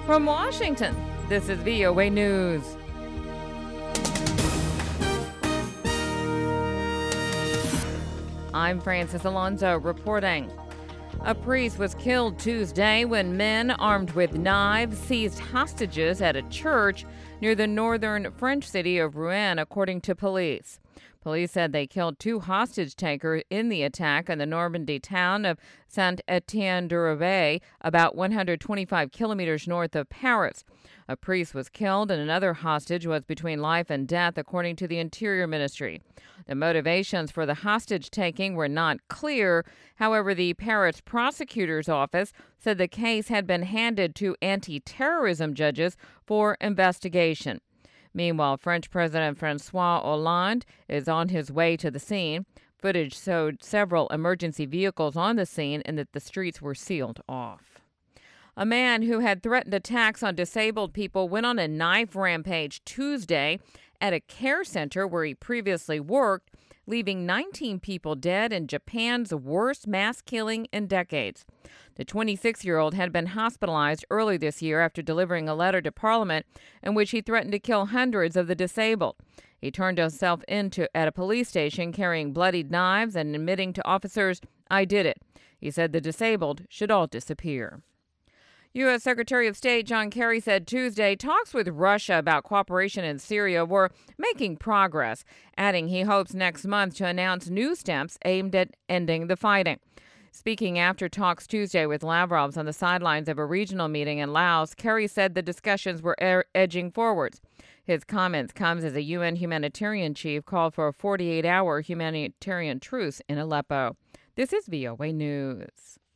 From Washington, this is VOA News. I'm Francis Alonso reporting. A priest was killed Tuesday when men armed with knives seized hostages at a church near the northern French city of Rouen, according to police. Police said they killed two hostage takers in the attack in the Normandy town of Saint-Étienne-du-Rouvray, about 125 kilometers north of Paris. A priest was killed and another hostage was between life and death, according to the Interior Ministry. The motivations for the hostage-taking were not clear. However, the Paris prosecutor's office said the case had been handed to anti-terrorism judges for investigation. Meanwhile, French President François Hollande is on his way to the scene. Footage showed several emergency vehicles on the scene and that the streets were sealed off. A man who had threatened attacks on disabled people went on a knife rampage Tuesday at a care center where he previously worked, leaving 19 people dead in Japan's worst mass killing in decades. The 26-year-old had been hospitalized early this year after delivering a letter to Parliament in which he threatened to kill hundreds of the disabled. He turned himself in at a police station carrying bloodied knives and admitting to officers, "I did it." He said the disabled should all disappear. U.S. Secretary of State John Kerry said Tuesday talks with Russia about cooperation in Syria were making progress, adding he hopes next month to announce new steps aimed at ending the fighting. Speaking after talks Tuesday with Lavrov on the sidelines of a regional meeting in Laos, Kerry said the discussions were edging forwards. His comments comes as a UN humanitarian chief called for a 48-hour humanitarian truce in Aleppo. This is VOA News.